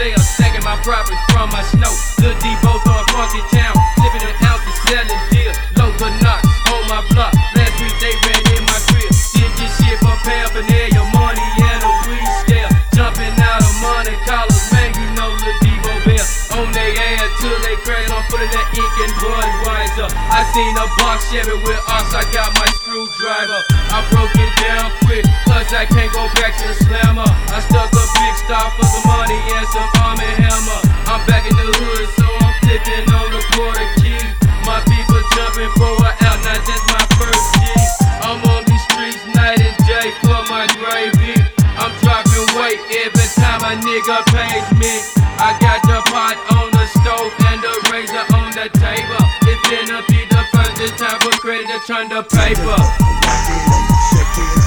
sale, stacking my profits from my snow. Lil Debo from Funky Town, flipping an ounces, selling deals. Local knocks on my block. Last week they ran in my crib. Did this shit for paraphernalia, money and a weed scale. Jumping out of money collars, man, you know Lil Debo Bell. On they ass till they crack, I'm putting that ink and Budweiser. I seen a box Chevy with ox, I got my screwdriver. I broke it down quick, cause I can't go back to the slammer. I stuck a big star for some money and some Arm & Hammer. I'm back in the hood, so I'm flipping on the quarter key. My people jumping for an out, now that's my first G. I'm on these streets night and day for my gravy. I'm dropping weight every time a nigga pays me. I got the pot on the stove and the razor on the table. It's finna be the first time for credit to turn the paper.